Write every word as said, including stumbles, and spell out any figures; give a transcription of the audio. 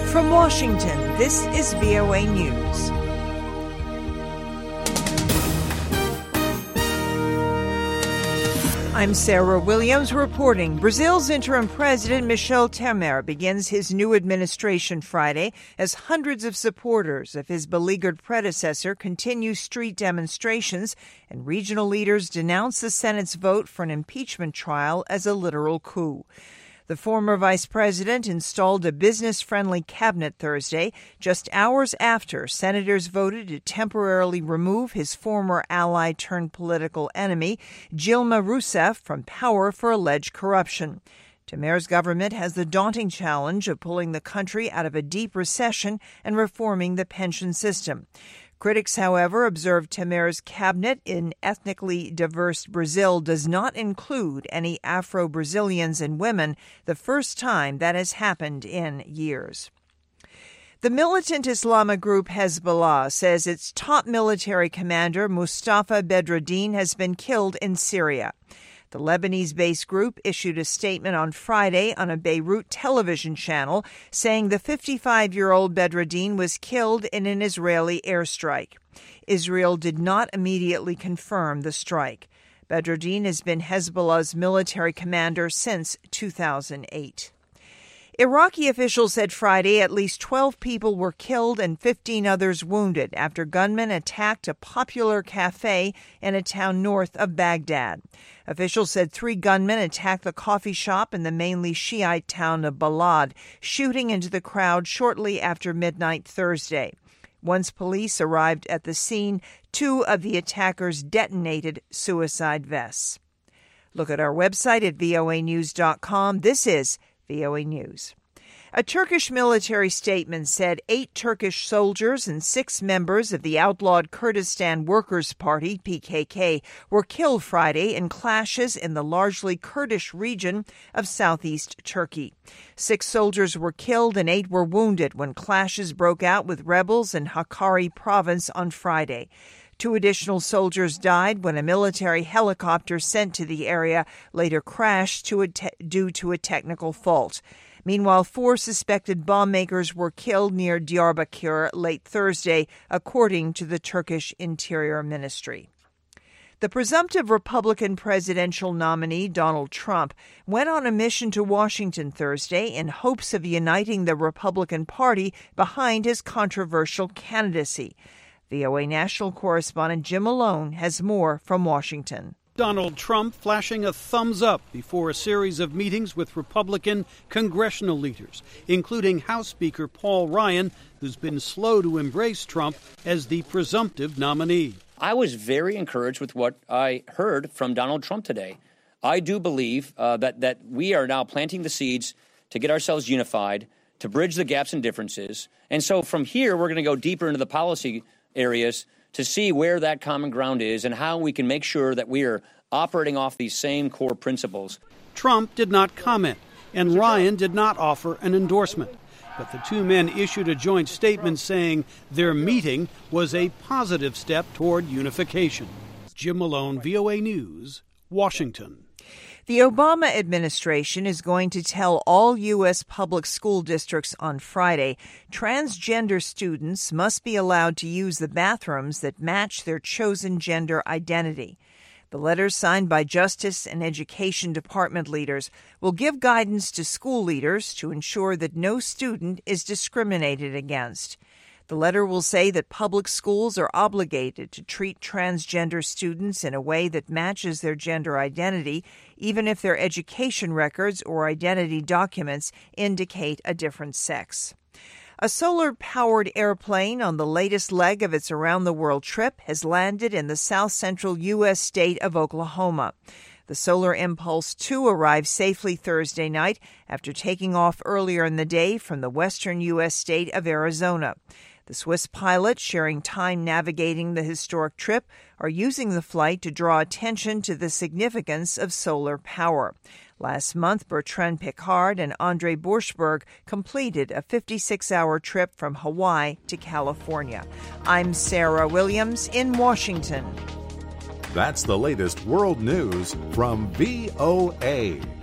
From Washington, this is V O A News. I'm Sarah Williams reporting. Brazil's interim president, Michel Temer, begins his new administration Friday as hundreds of supporters of his beleaguered predecessor continue street demonstrations and regional leaders denounce the Senate's vote for an impeachment trial as a literal coup. The former vice president installed a business-friendly cabinet Thursday, just hours after senators voted to temporarily remove his former ally turned political enemy, Dilma Rousseff, from power for alleged corruption. Temer's government has the daunting challenge of pulling the country out of a deep recession and reforming the pension system. Critics, however, observe Temer's cabinet in ethnically diverse Brazil does not include any Afro-Brazilians and women, the first time that has happened in years. The militant Islamic group Hezbollah says its top military commander, Mustafa Bedreddin, has been killed in Syria. The Lebanese-based group issued a statement on Friday on a Beirut television channel saying the fifty-five-year-old Bedreddin was killed in an Israeli airstrike. Israel did not immediately confirm the strike. Bedreddin has been Hezbollah's military commander since two thousand eight. Iraqi officials said Friday at least twelve people were killed and fifteen others wounded after gunmen attacked a popular cafe in a town north of Baghdad. Officials said three gunmen attacked the coffee shop in the mainly Shiite town of Balad, shooting into the crowd shortly after midnight Thursday. Once police arrived at the scene, two of the attackers detonated suicide vests. Look at our website at V O A news dot com. This is V O A News. A Turkish military statement said eight Turkish soldiers and six members of the outlawed Kurdistan Workers' Party, P K K, were killed Friday in clashes in the largely Kurdish region of southeast Turkey. Six soldiers were killed and eight were wounded when clashes broke out with rebels in Hakkari province on Friday. Two additional soldiers died when a military helicopter sent to the area later crashed to a te- due to a technical fault. Meanwhile, four suspected bomb makers were killed near Diyarbakir late Thursday, according to the Turkish Interior Ministry. The presumptive Republican presidential nominee, Donald Trump, went on a mission to Washington Thursday in hopes of uniting the Republican Party behind his controversial candidacy. V O A national correspondent Jim Malone has more from Washington. Donald Trump flashing a thumbs up before a series of meetings with Republican congressional leaders, including House Speaker Paul Ryan, who's been slow to embrace Trump as the presumptive nominee. I was very encouraged with what I heard from Donald Trump today. I do believe uh, that, that we are now planting the seeds to get ourselves unified, to bridge the gaps and differences. And so from here, we're going to go deeper into the policy areas to see where that common ground is and how we can make sure that we are operating off these same core principles. Trump did not comment, and Ryan did not offer an endorsement. But the two men issued a joint statement saying their meeting was a positive step toward unification. Jim Malone, V O A News, Washington. The Obama administration is going to tell all U S public school districts on Friday transgender students must be allowed to use the bathrooms that match their chosen gender identity. The letter, signed by Justice and Education Department leaders, will give guidance to school leaders to ensure that no student is discriminated against. The letter will say that public schools are obligated to treat transgender students in a way that matches their gender identity, even if their education records or identity documents indicate a different sex. A solar-powered airplane on the latest leg of its around-the-world trip has landed in the south-central U S state of Oklahoma. The Solar Impulse two arrived safely Thursday night after taking off earlier in the day from the western U S state of Arizona. The Swiss pilots, sharing time navigating the historic trip, are using the flight to draw attention to the significance of solar power. Last month, Bertrand Piccard and Andre Borschberg completed a fifty-six hour trip from Hawaii to California. I'm Sarah Williams in Washington. That's the latest world news from V O A.